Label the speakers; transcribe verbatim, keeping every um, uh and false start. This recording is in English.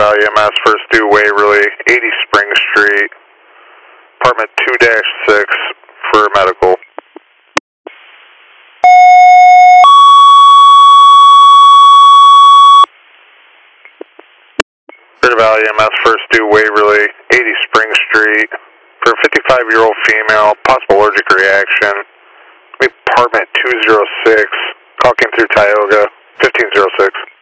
Speaker 1: Valley E M S, first due Waverly, eighty Spring Street, apartment two dash six for medical. River Valley E M S, first due Waverly, eighty Spring Street, for a fifty-five-year-old female, possible allergic reaction. Apartment two oh six, call came through Tioga, fifteen oh six.